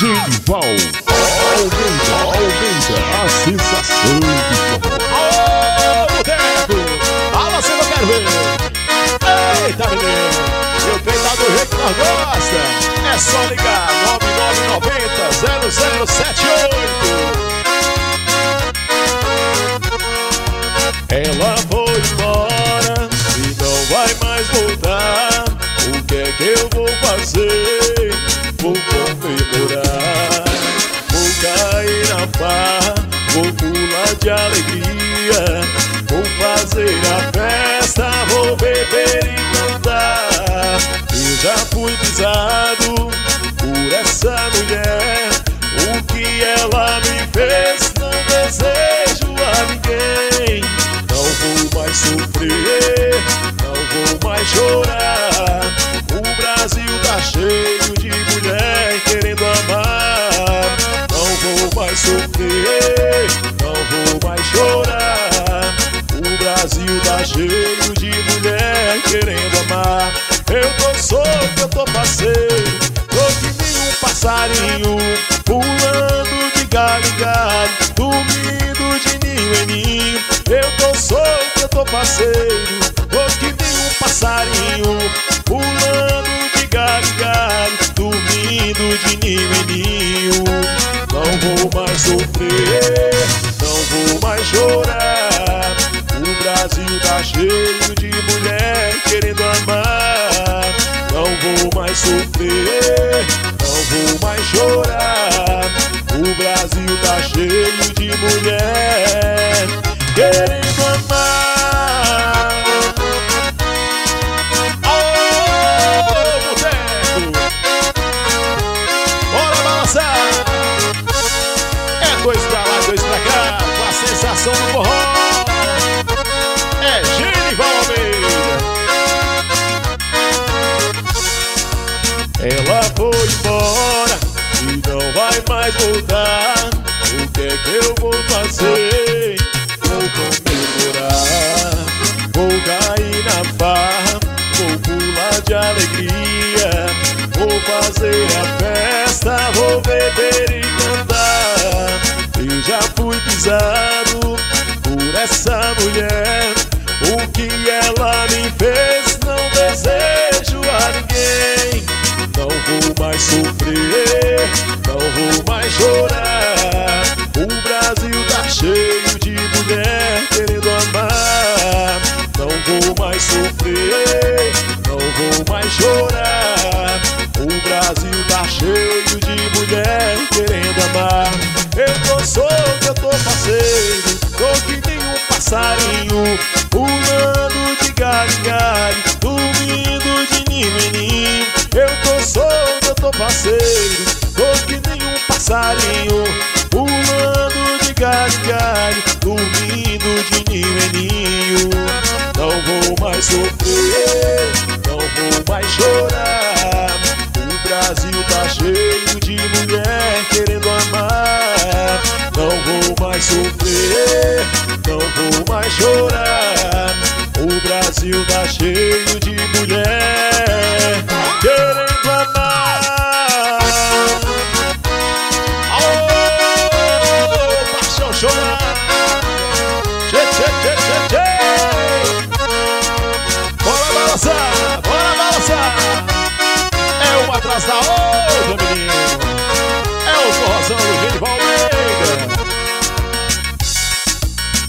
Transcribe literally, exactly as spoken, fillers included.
Genival aumenta, aumenta a sensação do forró. Alô, boteco! Fala se eu quero ver! Eita, menino! E o trem tá do jeito que nós gosta! É só ligar nove nove nove zero zero zero sete oito. Ela foi embora e não vai mais voltar. O que é que eu vou fazer? Vou comemorar, vou cair na pá, vou pular de alegria, vou fazer a festa, vou beber e cantar. Eu já fui pisado por essa mulher, o que ela me fez não desejo a ninguém. Não vou mais sofrer, não vou mais chorar. O Brasil tá cheio de mulher querendo amar. Não vou mais sofrer, não vou mais chorar. O Brasil tá cheio de mulher querendo amar. Eu tô solto, eu tô parceiro, tô que nem um passarinho, pulando de galho em galho, dormindo de ninho em ninho. Eu tô solto, eu tô parceiro, tô que nem um passarinho, pulando de galho em galho, dormindo de ninho em ninho. Não vou mais sofrer, não vou mais chorar. O Brasil tá cheio de mulher querendo amar. Não vou mais sofrer, não vou mais chorar. O Brasil tá cheio de mulher querendo amar. Ô, boteco! Bora balançar! É dois pra lá, dois pra cá, com a sensação do forró. É Genival Almeida. Ela foi embora e não vai mais voltar. O que é que eu vou fazer? Vou comemorar, vou cair na farra, vou pular de alegria, vou fazer a festa, vou beber e cantar. Eu já fui pisado por essa mulher, o que ela me fez não desejo a ninguém. Não vou mais sofrer, não vou mais chorar. O Brasil tá cheio de mulher querendo amar. Não vou mais sofrer, não vou mais chorar. O Brasil tá cheio de mulher querendo amar. Eu tô solto, eu tô parceiro, tô que nem um passarinho, pulando de galho em galho, dormindo de ninho em ninho. Eu tô solto, eu tô parceiro, tô que nem um passarinho, pulando de galho em galho, dormindo de ninho em ninho. Não vou mais sofrer, não vou mais chorar. O Brasil tá cheio de mulher querendo amar. Não vou mais sofrer, não vou mais chorar. O Brasil tá cheio de